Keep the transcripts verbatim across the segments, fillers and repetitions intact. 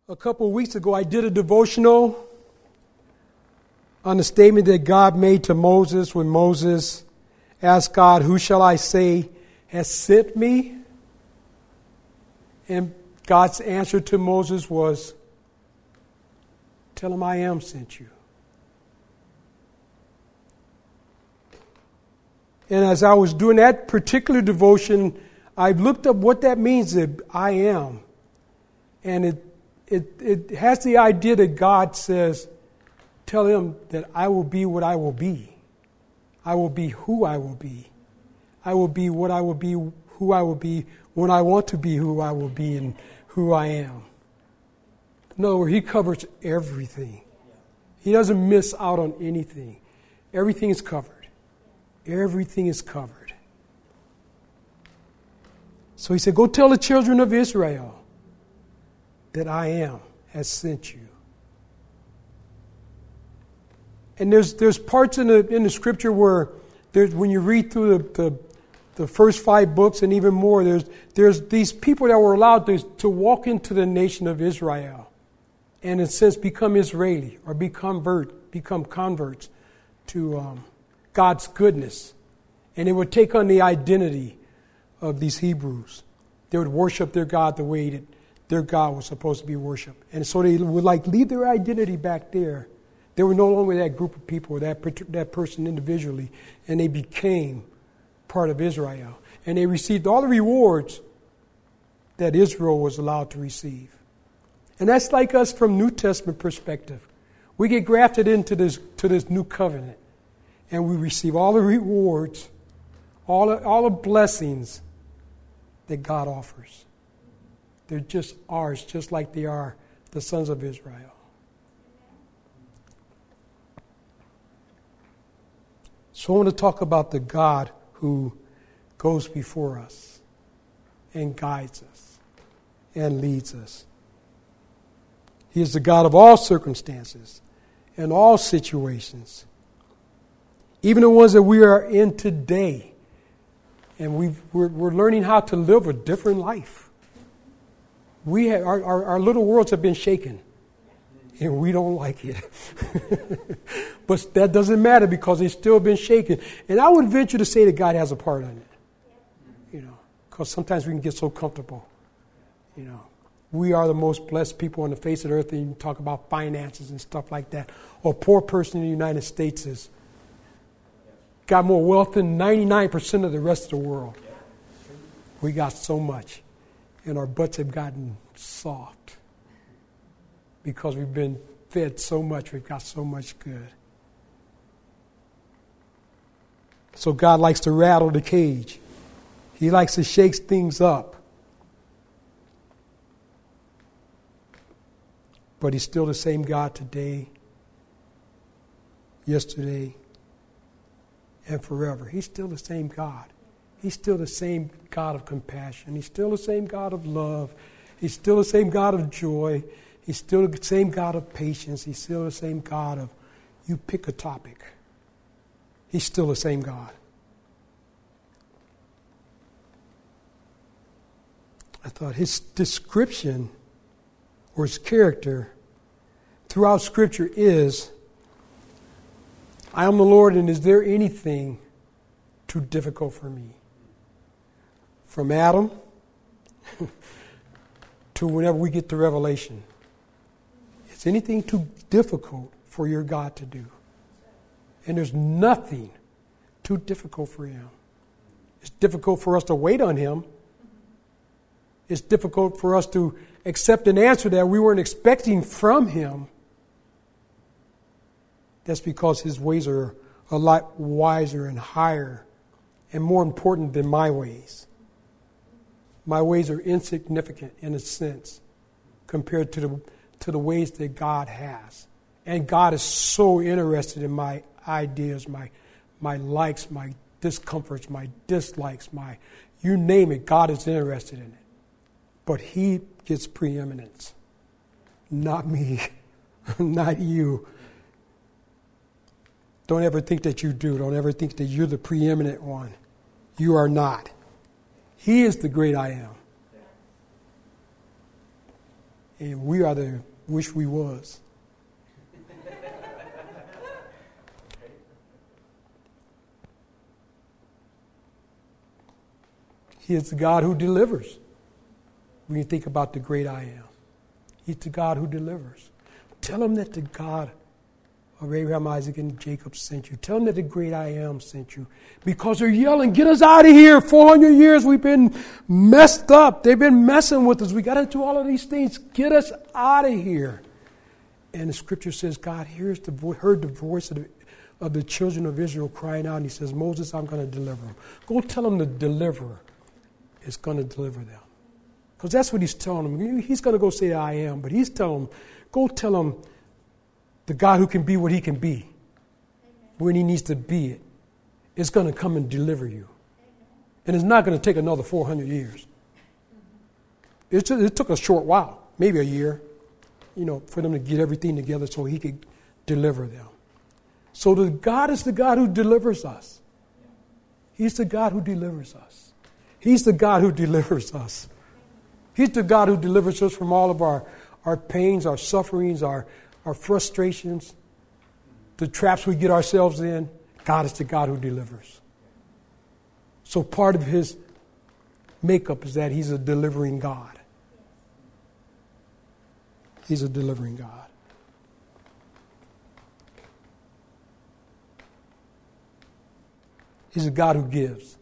A couple of weeks ago, I did a devotional on the statement that God made to Moses when Moses asked God, "Who shall I say has sent me?" And God's answer to Moses was, "Tell him I am sent you." And as I was doing that particular devotion, I looked up what that means, that I am. And it It, it has the idea that God says, tell him that I will be what I will be. I will be who I will be. I will be what I will be, who I will be, when I want to be who I will be and who I am. In other words, he covers everything. He doesn't miss out on anything. Everything is covered. Everything is covered. So he said, go tell the children of Israel that I am has sent you. And there's there's parts in the in the scripture where there's when you read through the, the the first five books and even more, there's there's these people that were allowed to, to walk into the nation of Israel, and it says become Israeli or become convert become converts to um, God's goodness, and it would take on the identity of these Hebrews. They would worship their God the way that their God was supposed to be worshipped. And so they would like leave their identity back there. They were no longer that group of people, that, that person individually, and they became part of Israel. And they received all the rewards that Israel was allowed to receive. And that's like us from New Testament perspective. We get grafted into this to this new covenant, and we receive all the rewards, all the, all the blessings that God offers. They're just ours, just like they are the sons of Israel. So I want to talk about the God who goes before us and guides us and leads us. He is the God of all circumstances and all situations, even the ones that we are in today. And we've, we're, we're learning how to live a different life. We have, our, our, our little worlds have been shaken, and we don't like it. But that doesn't matter because it's still been shaken. And I would venture to say that God has a part in it. You know, because sometimes we can get so comfortable. You know, we are the most blessed people on the face of the earth, and you talk about finances and stuff like that. Or a poor person in the United States has got more wealth than ninety-nine percent of the rest of the world. We got so much. And our butts have gotten soft because we've been fed so much. We've got so much good. So God likes to rattle the cage. He likes to shake things up. But he's still the same God today, yesterday, and forever. He's still the same God. He's still the same God of compassion. He's still the same God of love. He's still the same God of joy. He's still the same God of patience. He's still the same God of, you pick a topic. He's still the same God. I thought his description or his character throughout Scripture is, I am the Lord, and is there anything too difficult for me? From Adam to whenever we get to Revelation. Is anything too difficult for your God to do? And there's nothing too difficult for him. It's difficult for us to wait on him. It's difficult for us to accept an answer that we weren't expecting from him. That's because his ways are a lot wiser and higher and more important than my ways. My ways are insignificant in a sense compared to the to the ways that God has. And God is so interested in my ideas, my my likes, my discomforts, my dislikes, my you name it, God is interested in it. But he gets preeminence. Not me. Not you. Don't ever think that you do. Don't ever think that you're the preeminent one. You are not. He is the great I am. And we are the wish we was. He is the God who delivers. When you think about the great I am, He's the God who delivers. Tell him that the God of Abraham, Isaac, and Jacob sent you. Tell them that the great I am sent you. Because they're yelling, get us out of here. four hundred years we've been messed up. They've been messing with us. We got into all of these things. Get us out of here. And the scripture says God hears the vo- heard the voice of the, of the children of Israel crying out. And he says, Moses, I'm going to deliver them. Go tell them the deliverer is going to deliver them. Because that's what he's telling them. He's going to go say I am. But he's telling them, go tell them the God who can be what he can be, amen, when he needs to be it, is going to come and deliver you. Amen. And it's not going to take another four hundred years. It, t- it took a short while, maybe a year, you know, for them to get everything together so he could deliver them. So the God is the God who delivers us. He's the God who delivers us. He's the God who delivers us. He's the God who delivers us from all of our, our pains, our sufferings, our our frustrations, the traps we get ourselves in. God is the God who delivers. So part of his makeup is that he's a delivering God. He's a delivering God. He's a God who gives.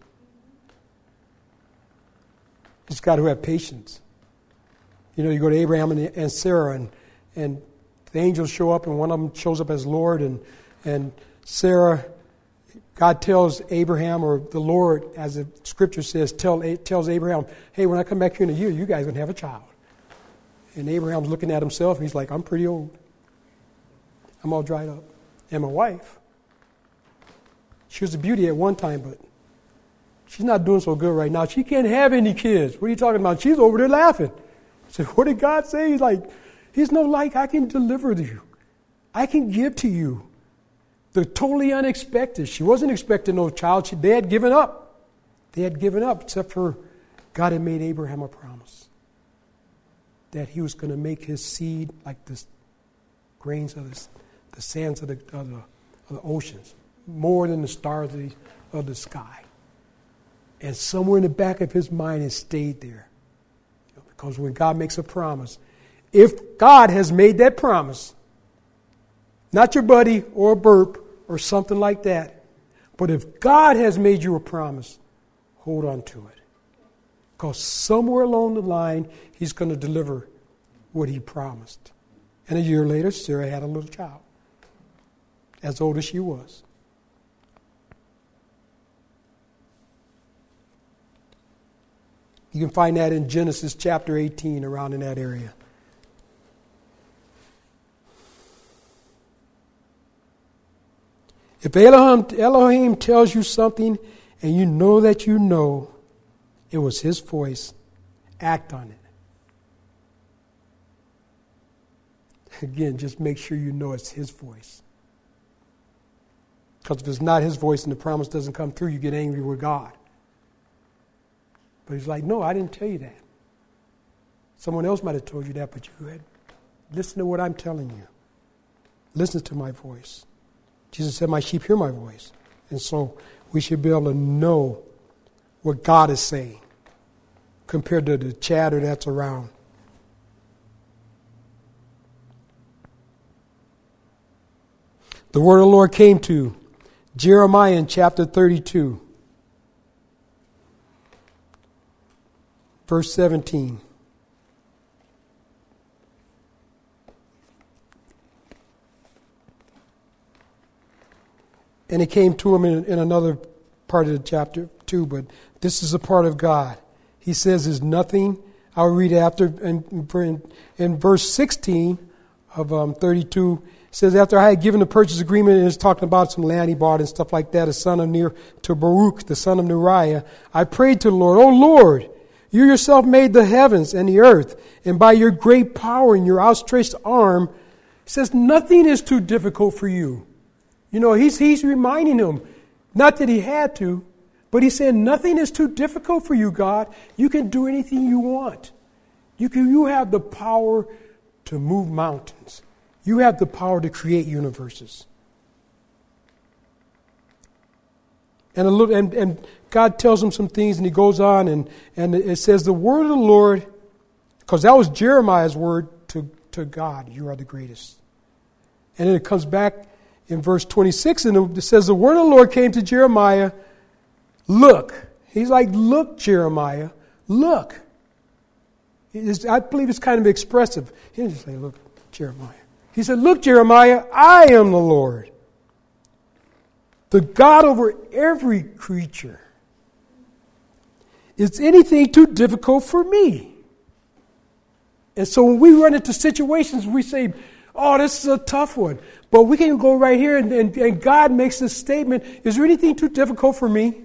He's a God who has patience. You know, you go to Abraham and, and Sarah, and, and the angels show up, and one of them shows up as Lord, and and Sarah, God tells Abraham, or the Lord, as the scripture says, tell, tells Abraham, hey, when I come back here in a year, you guys are going to have a child. And Abraham's looking at himself, and he's like, I'm pretty old. I'm all dried up. And my wife, she was a beauty at one time, but she's not doing so good right now. She can't have any kids. What are you talking about? She's over there laughing. I said, what did God say? He's like, He's no like, I can deliver to you. I can give to you the totally unexpected. She wasn't expecting no child. She, they had given up. They had given up, except for God had made Abraham a promise that he was going to make his seed like the grains of the, the sands of the, of, the, of the oceans, more than the stars of the, of the sky. And somewhere in the back of his mind it stayed there. Because when God makes a promise, if God has made that promise, not your buddy or a burp or something like that, but if God has made you a promise, hold on to it. Because somewhere along the line, he's going to deliver what he promised. And a year later, Sarah had a little child, as old as she was. You can find that in Genesis chapter eighteen, around in that area. If Elohim, Elohim tells you something and you know that you know it was his voice, act on it. Again, just make sure you know it's his voice. Because if it's not his voice and the promise doesn't come through, you get angry with God. But he's like, no, I didn't tell you that. Someone else might have told you that, but you had listen to what I'm telling you. Listen to my voice. Jesus said, my sheep hear my voice. And so we should be able to know what God is saying compared to the chatter that's around. The word of the Lord came to Jeremiah in chapter thirty-two, verse seventeen. And it came to him in, in another part of the chapter too, but this is a part of God. He says there's nothing, I'll read after, in, in, in verse sixteen of um, thirty-two, it says, after I had given the purchase agreement, and it's talking about some land he bought and stuff like that, a son of Ner, to Baruch, the son of Neriah, I prayed to the Lord, O Lord, you yourself made the heavens and the earth, and by your great power and your outstretched arm, he says, nothing is too difficult for you. You know, he's, he's reminding him, not that he had to, but he said, nothing is too difficult for you, God. You can do anything you want. You can, you have the power to move mountains. You have the power to create universes. And, a little, and, and God tells him some things, and he goes on, and, and it says, the word of the Lord, because that was Jeremiah's word to, to God, you are the greatest. And then it comes back in verse twenty-six, and it says, the word of the Lord came to Jeremiah, look. He's like, look, Jeremiah, look. Is, I believe it's kind of expressive. He didn't just say, look, Jeremiah. He said, look, Jeremiah, I am the Lord, the God over every creature. Is anything too difficult for me? And so when we run into situations, we say, oh, this is a tough one. But we can go right here, and, and, and God makes this statement, is there anything too difficult for me?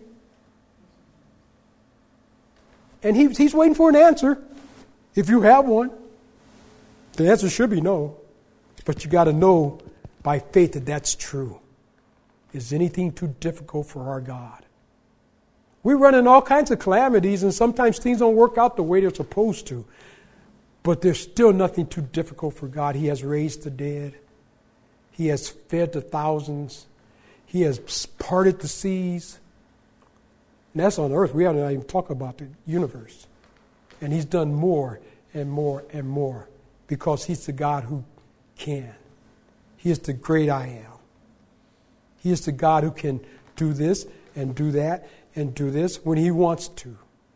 And he, he's waiting for an answer. If you have one, the answer should be no. But you got to know by faith that that's true. Is anything too difficult for our God? We run in all kinds of calamities, and sometimes things don't work out the way they're supposed to. But there's still nothing too difficult for God. He has raised the dead. He has fed the thousands. He has parted the seas. And that's on earth. We haven't even talked about the universe. And he's done more and more and more because he's the God who can. He is the great I am. He is the God who can do this and do that and do this when he wants to,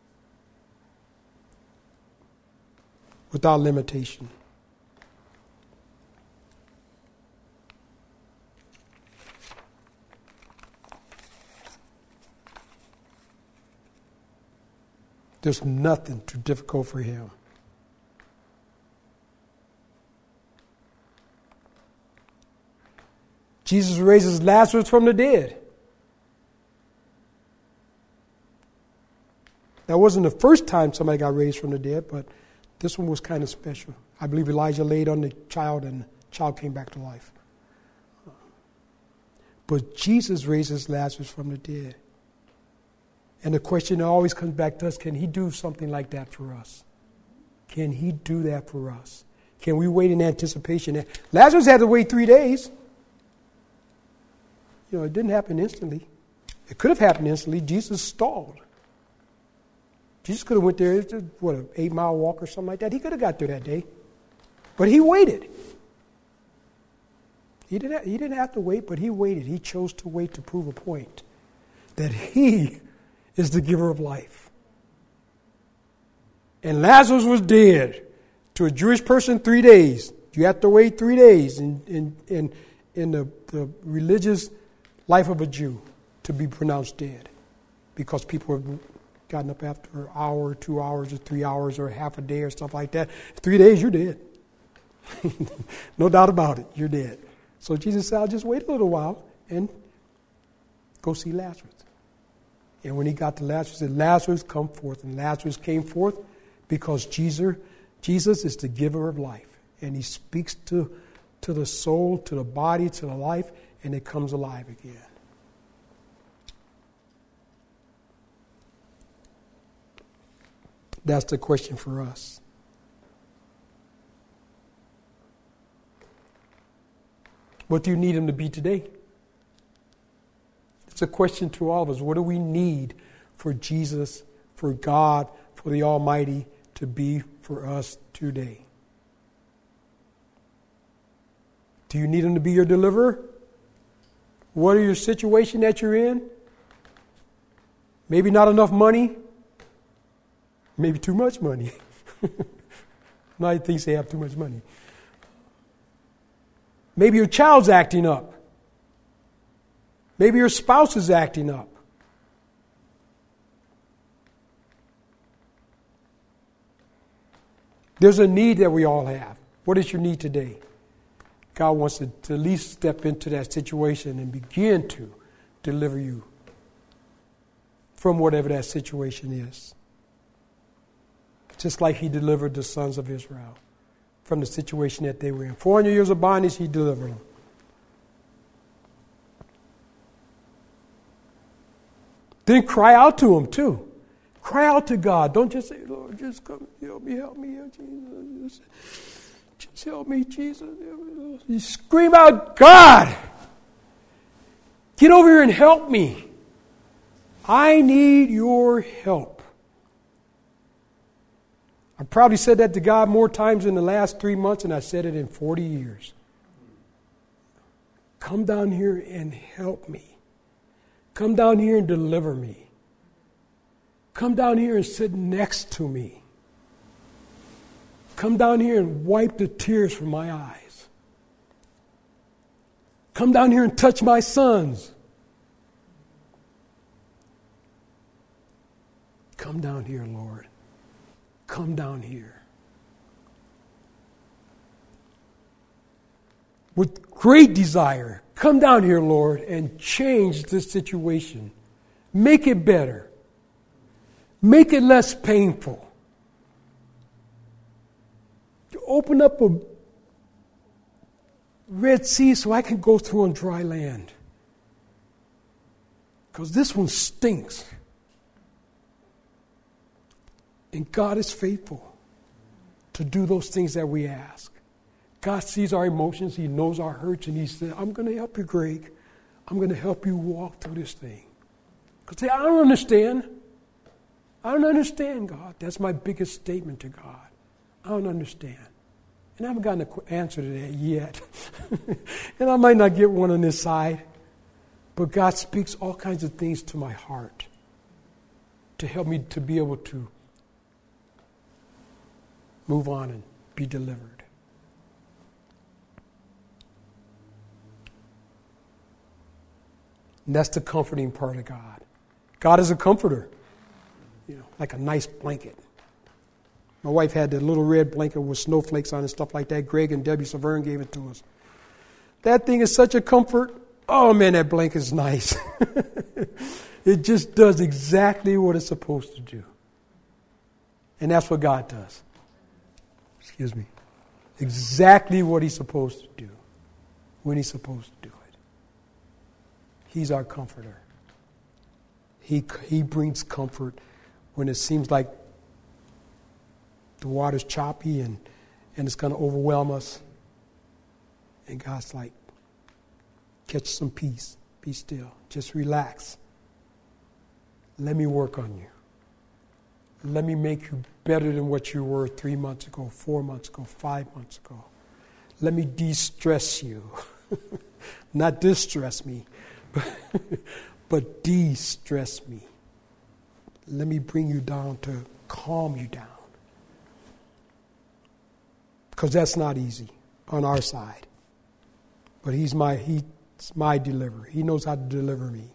without limitation. There's nothing too difficult for him. Jesus raises Lazarus from the dead. That wasn't the first time somebody got raised from the dead, but this one was kind of special. I believe Elijah laid on the child, and the child came back to life. But Jesus raises Lazarus from the dead. And the question always comes back to us, can he do something like that for us? Can he do that for us? Can we wait in anticipation? Lazarus had to wait three days. You know, it didn't happen instantly. It could have happened instantly. Jesus stalled. Jesus could have went there, what, an eight-mile walk or something like that. He could have got there that day. But he waited. He didn't, he didn't have to wait, but he waited. He chose to wait to prove a point that he is the giver of life. And Lazarus was dead. To a Jewish person, three days. You have to wait three days in, in, in, in the, the religious life of a Jew to be pronounced dead. Because people have gotten up after an hour, two hours, or three hours, or half a day, or stuff like that. Three days, you're dead. No doubt about it, you're dead. So Jesus said, I'll just wait a little while and go see Lazarus. And when he got to Lazarus, he said, Lazarus, come forth. And Lazarus came forth because Jesus, Jesus is the giver of life. And he speaks to, to the soul, to the body, to the life, and it comes alive again. That's the question for us. What do you need him to be today? It's a question to all of us. What do we need for Jesus, for God, for the Almighty to be for us today? Do you need him to be your deliverer? What are your situation that you're in? Maybe not enough money. Maybe too much money. Nobody thinks they have too much money. Maybe your child's acting up. Maybe your spouse is acting up. There's a need that we all have. What is your need today? God wants to, to at least step into that situation and begin to deliver you from whatever that situation is. Just like he delivered the sons of Israel from the situation that they were in. four hundred years of bondage, he delivered them. Then cry out to him too. Cry out to God. Don't just say, Lord, just come help me, help me, help Jesus. Just help me, Jesus. You scream out, God, get over here and help me. I need your help. I probably said that to God more times in the last three months than I said it in forty years. Come down here and help me. Come down here and deliver me. Come down here and sit next to me. Come down here and wipe the tears from my eyes. Come down here and touch my sons. Come down here, Lord. Come down here. With great desire, come down here, Lord, and change this situation. Make it better. Make it less painful. Open up a Red Sea so I can go through on dry land. Because this one stinks. And God is faithful to do those things that we ask. God sees our emotions. He knows our hurts. And he said, I'm going to help you, Greg. I'm going to help you walk through this thing. Because I don't understand. I don't understand, God. That's my biggest statement to God. I don't understand. And I haven't gotten an answer to that yet. And I might not get one on this side. But God speaks all kinds of things to my heart to help me to be able to move on and be delivered. And that's the comforting part of God. God is a comforter. You know, like a nice blanket. My wife had that little red blanket with snowflakes on it and stuff like that. Greg and Debbie Severn gave it to us. That thing is such a comfort. Oh man, that blanket is nice. It just does exactly what it's supposed to do. And that's what God does. Excuse me. Exactly what he's supposed to do. When he's supposed to do it. He's our comforter. He, he brings comfort when it seems like the water's choppy and, and it's going to overwhelm us. And God's like, catch some peace. Be still. Just relax. Let me work on you. Let me make you better than what you were three months ago, four months ago, five months ago. Let me de-stress you. Not distress me, but, but de-stress me. Let me bring you down to calm you down. Because that's not easy on our side. But he's my, he's my deliverer. He knows how to deliver me.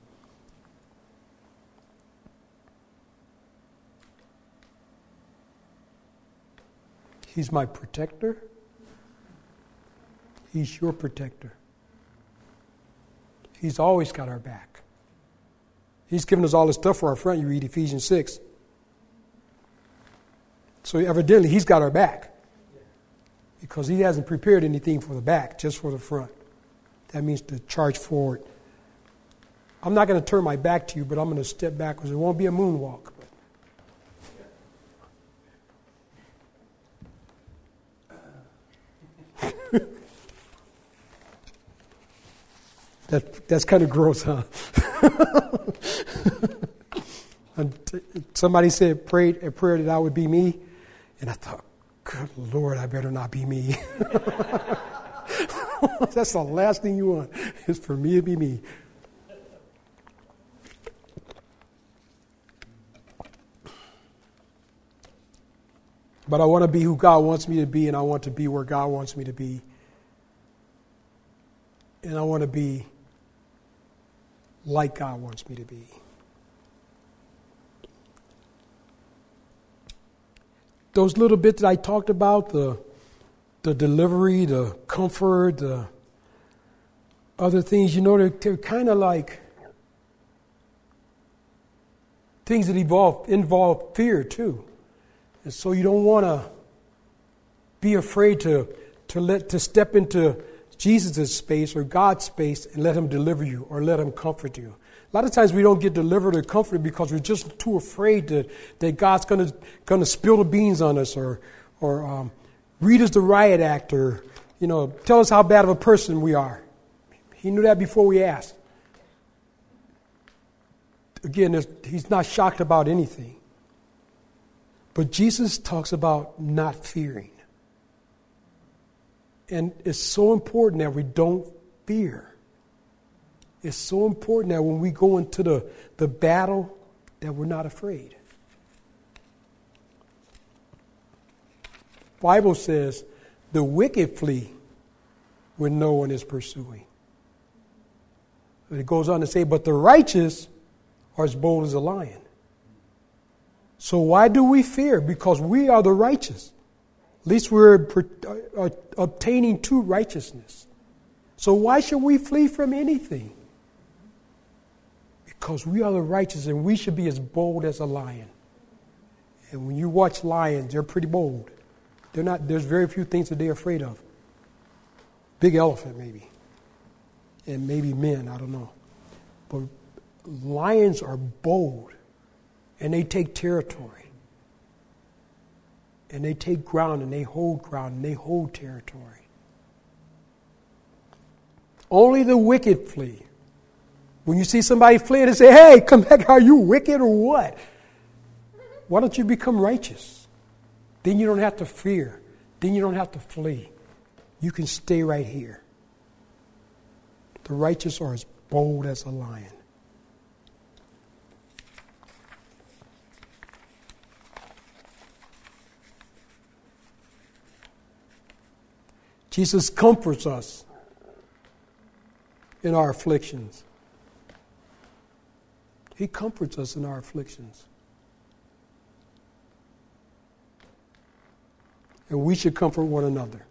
He's my protector. He's your protector. He's always got our back. He's given us all this stuff for our front. You read Ephesians six. So evidently, he's got our back. Because he hasn't prepared anything for the back, just for the front. That means to charge forward. I'm not going to turn my back to you, but I'm going to step backwards. It won't be a moonwalk. That, that's kind of gross, huh? Somebody said, prayed a prayer that I would be me. And I thought, good Lord, I better not be me. That's the last thing you want, is for me to be me. But I want to be who God wants me to be, and I want to be where God wants me to be. And I want to be like God wants me to be. Those little bits that I talked about, the the delivery, the comfort, the other things, you know, they're, they're kind of like things that involve, involve fear too. And so you don't want to be afraid to to let to step into Jesus' space or God's space and let him deliver you or let him comfort you. A lot of times we don't get delivered or comforted because we're just too afraid that, that God's going to going to spill the beans on us or or um, read us the riot act, or, you know, tell us how bad of a person we are. He knew that before we asked. Again, he's not shocked about anything. But Jesus talks about not fearing. And it's so important that we don't fear. It's so important that when we go into the, the battle, that we're not afraid. The Bible says the wicked flee when no one is pursuing. But it goes on to say, but the righteous are as bold as a lion. So why do we fear? Because we are the righteous. At least we're uh, obtaining to righteousness. So why should we flee from anything? Because we are the righteous, and we should be as bold as a lion. And when you watch lions, they're pretty bold. They're not. There's very few things that they're afraid of. Big elephant, maybe. And maybe men, I don't know. But lions are bold, and they take territory. And they take ground, and they hold ground, and they hold territory. Only the wicked flee. When you see somebody flee, they say, hey, come back, are you wicked or what? Why don't you become righteous? Then you don't have to fear. Then you don't have to flee. You can stay right here. The righteous are as bold as a lion. Jesus comforts us in our afflictions. He comforts us in our afflictions. And we should comfort one another.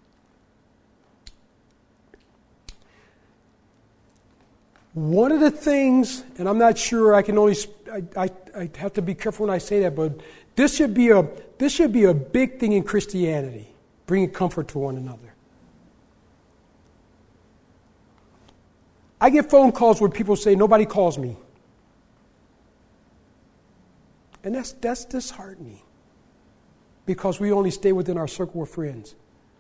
One of the things, and I'm not sure, I can only, I, I, I have to be careful when I say that, but this should be a this should be a big thing in Christianity, bringing comfort to one another. I get phone calls where people say, nobody calls me. And that's that's disheartening. Because we only stay within our circle of friends.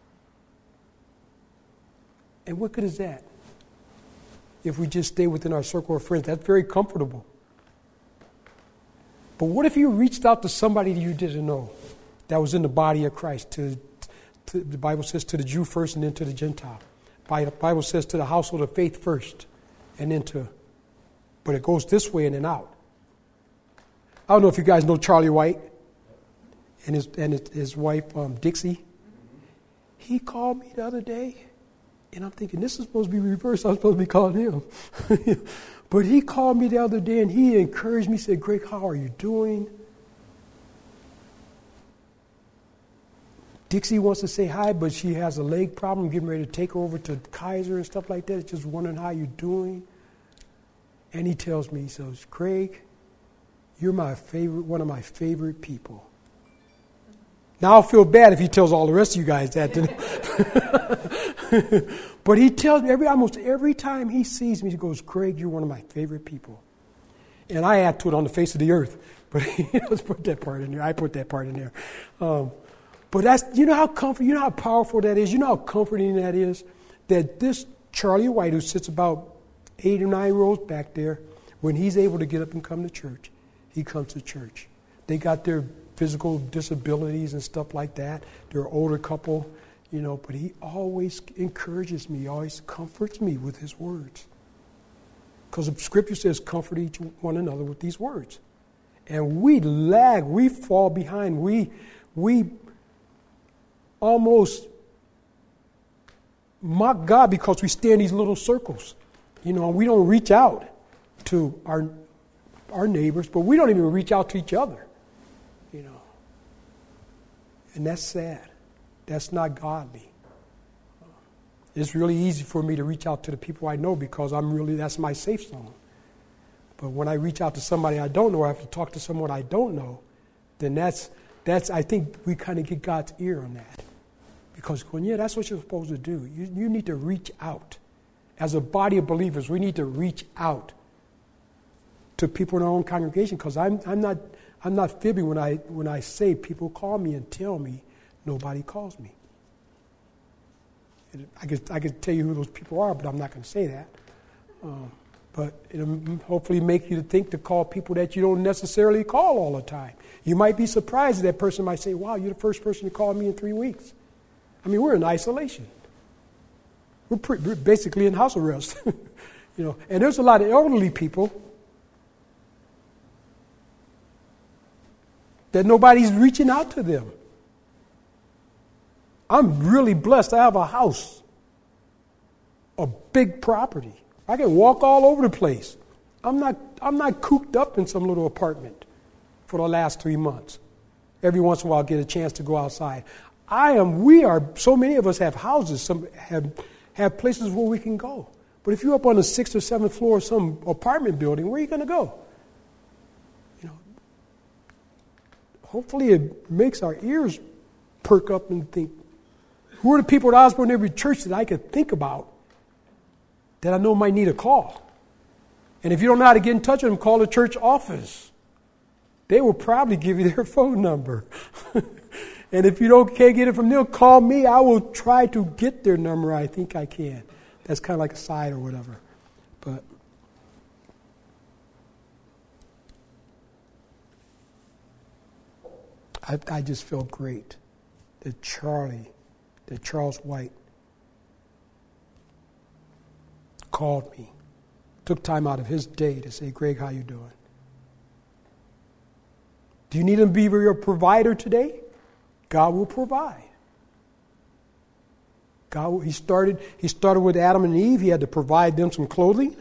And what good is that? If we just stay within our circle of friends, that's very comfortable. But what if you reached out to somebody you didn't know that was in the body of Christ? To, to, the Bible says to the Jew first and then to the Gentile. The Bible says to the household of faith first and then to, but it goes this way and then out. I don't know if you guys know Charlie White and his and his, his wife, um, Dixie. He called me the other day, and I'm thinking, this is supposed to be reversed. I'm supposed to be calling him. But he called me the other day, and he encouraged me, said, Greg, how are you doing? Dixie wants to say hi, but she has a leg problem, getting ready to take her over to Kaiser and stuff like that. Just wondering how you're doing. And he tells me, he says, Craig, you're my favorite, one of my favorite people. Now I'll feel bad if he tells all the rest of you guys that. But he tells me every almost every time he sees me, he goes, Craig, you're one of my favorite people. And I add to it on the face of the earth. But he doesn't put that part in there. I put that part in there. Um, but that's, you know how comfort, you know how powerful that is? You know how comforting that is? That this Charlie White, who sits about eight or nine rows back there, when he's able to get up and come to church, he comes to church. They got their physical disabilities and stuff like that. They're an older couple, you know, but he always encourages me, he always comforts me with his words. Because the scripture says, comfort each one another with these words. And we lag, we fall behind, we we almost mock God because we stay in these little circles. You know, we don't reach out to our our neighbors, but we don't even reach out to each other. You know. And that's sad. That's not godly. It's really easy for me to reach out to the people I know because I'm really, that's my safe zone. But when I reach out to somebody I don't know, or I have to talk to someone I don't know, then that's, that's I think we kind of get God's ear on that. Because going, yeah, that's what you're supposed to do. You, you need to reach out. As a body of believers, we need to reach out to people in our own congregation, because I'm, I'm not I'm not fibbing when I when I say people call me and tell me nobody calls me. I could, I could tell you who those people are, but I'm not going to say that. Um, but it'll hopefully make you to think to call people that you don't necessarily call all the time. You might be surprised that person might say, wow, you're the first person to call me in three weeks. I mean, we're in isolation. We're, pre- we're basically in house arrest. You know, and there's a lot of elderly people that nobody's reaching out to them. I'm really blessed. I have a house, a big property. I can walk all over the place. I'm not, I'm not cooped up in some little apartment for the last three months. Every once in a while, I get a chance to go outside. I am, we are, so many of us have houses, some have, have places where we can go. But if you're up on the sixth or seventh floor of some apartment building, where are you going to go? You know, hopefully it makes our ears perk up and think, who are the people at Osborne Neighborhood Every Church that I could think about that I know might need a call? And if you don't know how to get in touch with them, call the church office. They will probably give you their phone number. And if you don't can't get it from them, call me. I will try to get their number. I think I can. That's kind of like a side or whatever. But I, I just felt great that Charlie, that Charles White called me, took time out of his day to say, Greg, how you doing? Do you need him to be your provider today? God will provide. God, will, he started. He started with Adam and Eve. He had to provide them some clothing.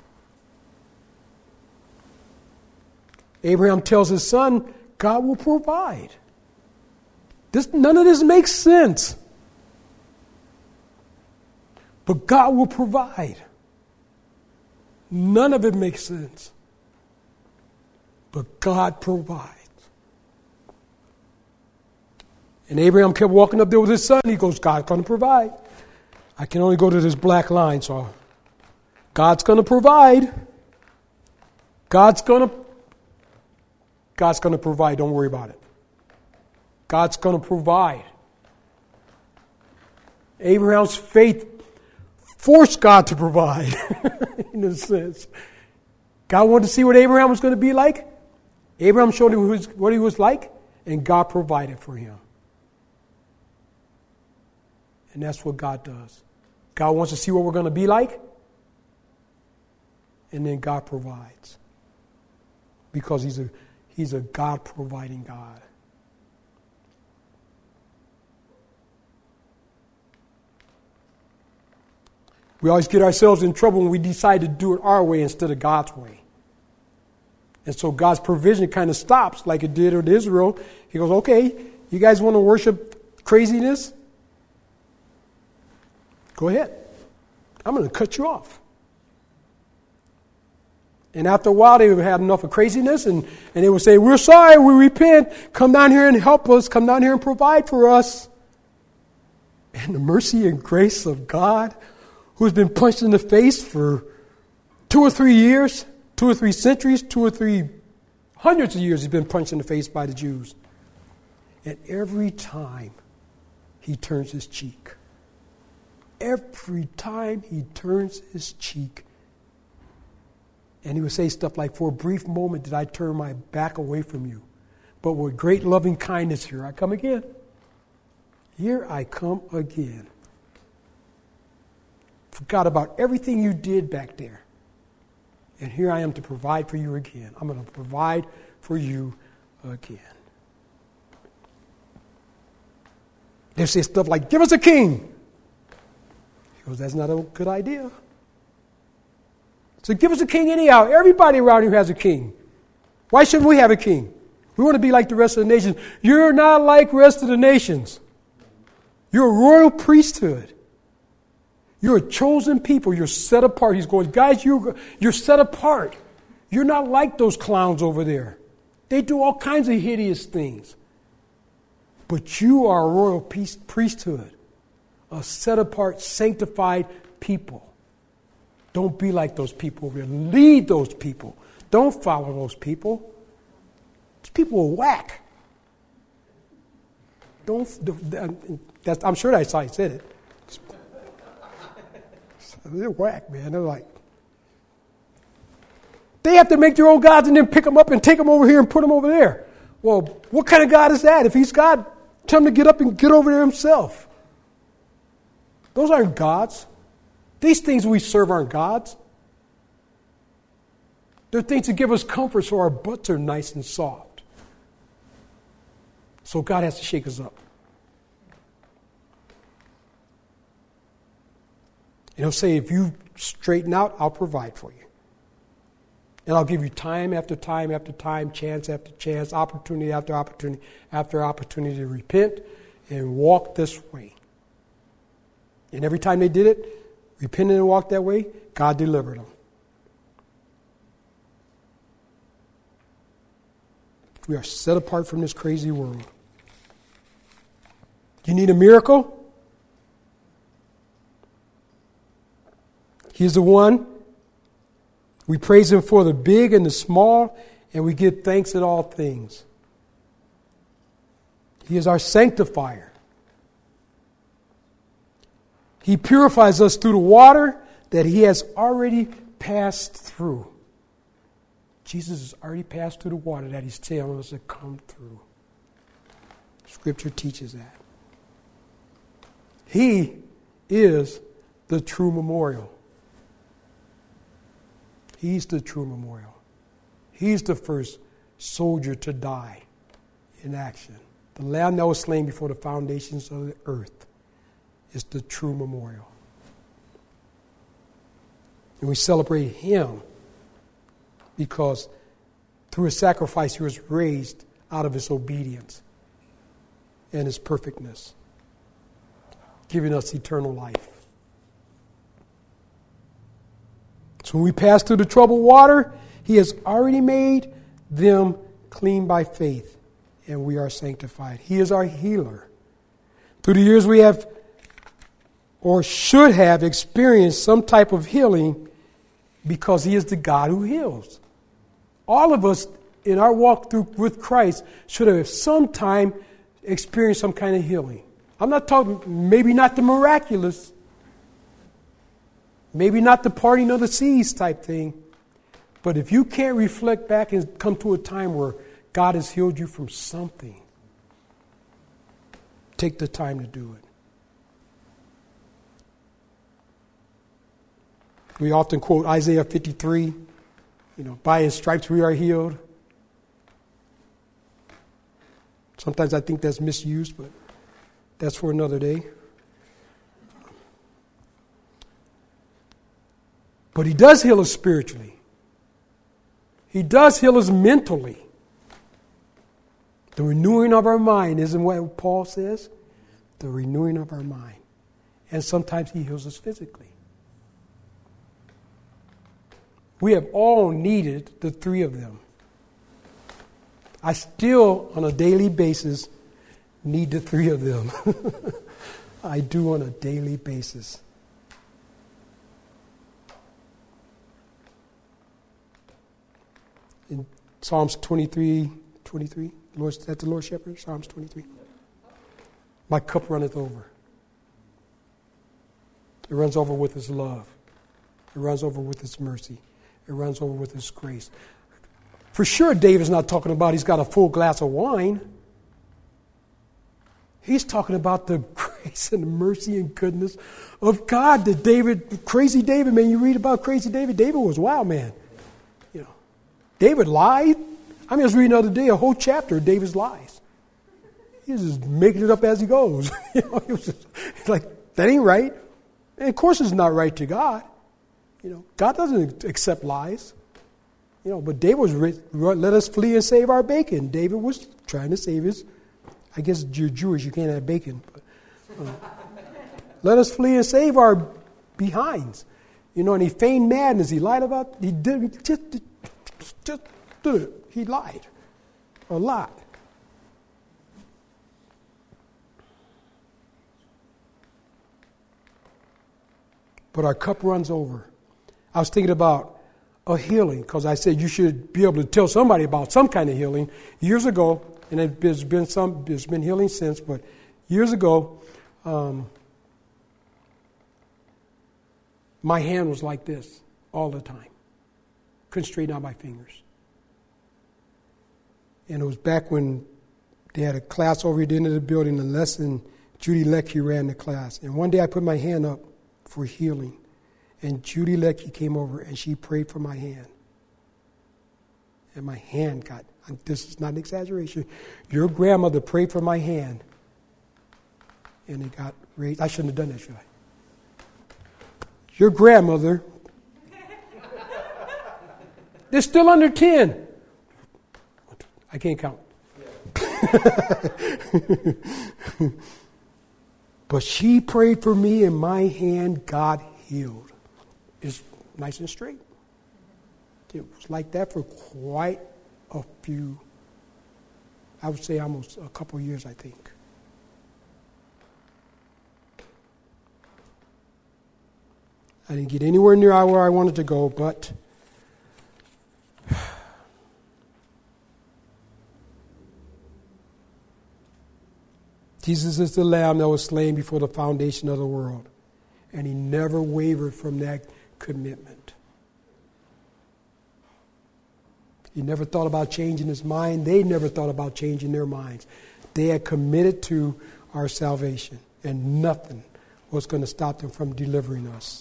Abraham tells his son, God will provide. This, none of this makes sense. But God will provide. None of it makes sense. But God provides. And Abraham kept walking up there with his son. He goes, God's going to provide. I can only go to this black line, so God's going to provide. God's going to God's going to provide. Don't worry about it. God's going to provide. Abraham's faith forced God to provide, in a sense. God wanted to see what Abraham was going to be like. Abraham showed him what he was like, and God provided for him. And that's what God does. God wants to see what we're going to be like, and then God provides. Because he's a, he's a God-providing God. We always get ourselves in trouble when we decide to do it our way instead of God's way. And so God's provision kind of stops like it did with Israel. He goes, okay, you guys want to worship craziness? Go ahead. I'm going to cut you off. And after a while, they would have enough of craziness, and, and they would say, we're sorry, we repent. Come down here and help us. Come down here and provide for us. And the mercy and grace of God, who's been punched in the face for two or three years, two or three centuries, two or three hundreds of years, he's been punched in the face by the Jews. And every time he turns his cheek, every time he turns his cheek, and he would say stuff like, for a brief moment did I turn my back away from you, but with great loving kindness, here I come again. Here I come again. Forgot about everything you did back there. And here I am to provide for you again. I'm going to provide for you again. They say stuff like, give us a king. He goes, that's not a good idea. So give us a king anyhow. Everybody around here has a king. Why shouldn't we have a king? We want to be like the rest of the nations. You're not like the rest of the nations. You're a royal priesthood. You're a chosen people. You're set apart. He's going, guys, you're, you're set apart. You're not like those clowns over there. They do all kinds of hideous things. But you are a royal priesthood, a set apart, sanctified people. Don't be like those people over there. Lead those people. Don't follow those people. These people are whack. Don't. That's, I'm sure that's how I said it. They're whack, man. They're like, they have to make their own gods and then pick them up and take them over here and put them over there. Well, what kind of God is that? If he's God, tell him to get up and get over there himself. Those aren't gods. These things we serve aren't gods. They're things that give us comfort so our butts are nice and soft. So God has to shake us up. And he'll say, if you straighten out, I'll provide for you. And I'll give you time after time after time, chance after chance, opportunity after opportunity after opportunity to repent and walk this way. And every time they did it, repented and walked that way, God delivered them. We are set apart from this crazy world. You need a miracle? He's the one. We praise him for the big and the small, and we give thanks in all things. He is our sanctifier. He purifies us through the water that he has already passed through. Jesus has already passed through the water that he's telling us to come through. Scripture teaches that. He is the true memorial. He's the true memorial. He's the first soldier to die in action. The Lamb that was slain before the foundations of the earth is the true memorial. And we celebrate him because through his sacrifice he was raised out of his obedience and his perfectness, giving us eternal life. So when we pass through the troubled water, he has already made them clean by faith, and we are sanctified. He is our healer. Through the years we have, or should have, experienced some type of healing because he is the God who heals. All of us in our walk through with Christ should have sometime experienced some kind of healing. I'm not talking, maybe not the miraculous, maybe not the parting of the seas type thing, but if you can't reflect back and come to a time where God has healed you from something, take the time to do it. We often quote Isaiah fifty-three, you know, by his stripes we are healed. Sometimes I think that's misused, but that's for another day. But he does heal us spiritually. He does heal us mentally. The renewing of our mind, isn't what Paul says? The renewing of our mind. And sometimes he heals us physically. We have all needed the three of them. I still, on a daily basis, need the three of them. I do on a daily basis. In Psalms twenty-three, twenty-three, Lord, is that the Lord Shepherd? Psalms twenty-three. My cup runneth over. It runs over with his love. It runs over with his mercy. It runs over with his grace. For sure, David's not talking about he's got a full glass of wine. He's talking about the grace and the mercy and goodness of God that David, crazy David, man, you read about crazy David. David was a wild man. You know, David lied. I mean, I was reading the other day a whole chapter of David's lies. He's just making it up as he goes. You know, he was just like, that ain't right. And of course it's not right to God. You know, God doesn't accept lies. You know, but David was, let us flee and save our bacon. David was trying to save his, I guess you're Jewish, you can't have bacon. But, uh, let us flee and save our behinds. You know, and he feigned madness. He lied about, he did, he just, just did it. He lied a lot. But our cup runs over. I was thinking about a healing because I said you should be able to tell somebody about some kind of healing. Years ago, and there's been some, there's been healing since, but years ago, um, my hand was like this all the time. Couldn't straighten out my fingers. And it was back when they had a class over at the end of the building, and lesson, Judy Leckie ran the class. And one day I put my hand up for healing. And Judy Leckie came over and she prayed for my hand. And my hand got, and this is not an exaggeration, your grandmother prayed for my hand. And it got raised. I shouldn't have done that, should I? Your grandmother, they're still under ten. I can't count. But she prayed for me and my hand got healed. It's nice and straight. It was like that for quite a few, I would say almost a couple of years, I think. I didn't get anywhere near where I wanted to go, but Jesus is the Lamb that was slain before the foundation of the world. And he never wavered from that commitment. He never thought about changing his mind. They never thought about changing their minds. They had committed to our salvation. And nothing was going to stop them from delivering us.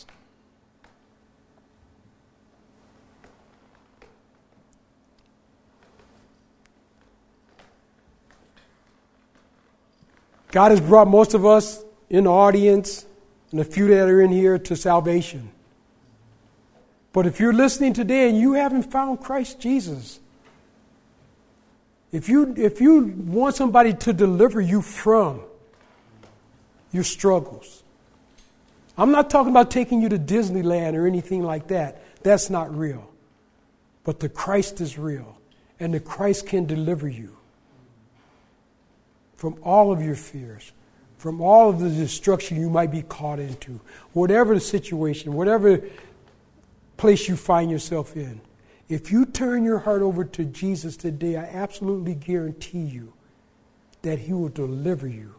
God has brought most of us in the audience and a few that are in here to salvation. But if you're listening today and you haven't found Christ Jesus, if you if you want somebody to deliver you from your struggles, I'm not talking about taking you to Disneyland or anything like that. That's not real. But the Christ is real, and the Christ can deliver you from all of your fears, from all of the destruction you might be caught into, whatever the situation, whatever place you find yourself in. If you turn your heart over to Jesus today, I absolutely guarantee you that he will deliver you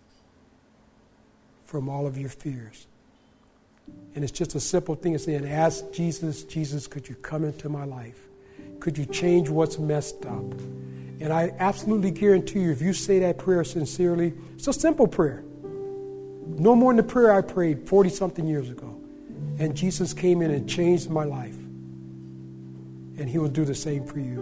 from all of your fears. And it's just a simple thing of saying, ask Jesus, Jesus, could you come into my life? Could you change what's messed up? And I absolutely guarantee you, if you say that prayer sincerely, it's a simple prayer. No more than the prayer I prayed forty-something years ago. And Jesus came in and changed my life. And he will do the same for you.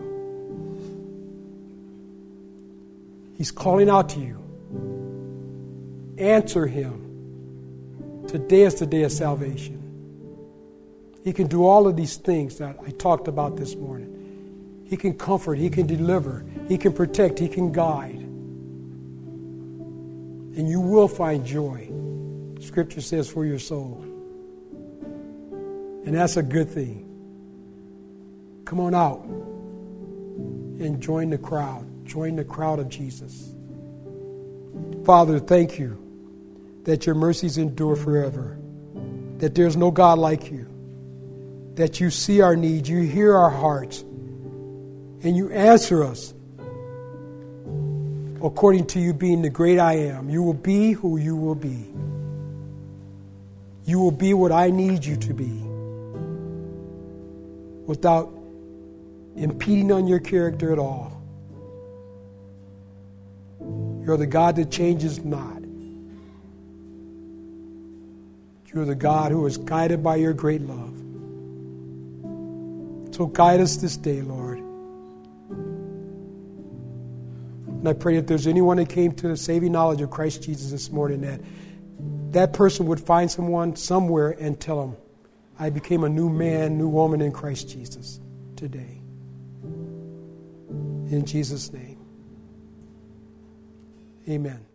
He's calling out to you. Answer him. Today is the day of salvation. He can do all of these things that I talked about this morning. He can comfort, he can deliver, he can protect, he can guide. And you will find joy, Scripture says, for your soul. And that's a good thing. Come on out and join the crowd. Join the crowd of Jesus. Father, thank you that your mercies endure forever, that there's no God like you, that you see our needs, you hear our hearts, and you answer us according to you being the great I am. You will be who you will be. You will be what I need you to be, without impeding on your character at all. You're the God that changes not. You're the God who is guided by your great love. So guide us this day, Lord. And I pray if there's anyone that came to the saving knowledge of Christ Jesus this morning, that that person would find someone somewhere and tell them, I became a new man, new woman in Christ Jesus today. In Jesus' name. Amen.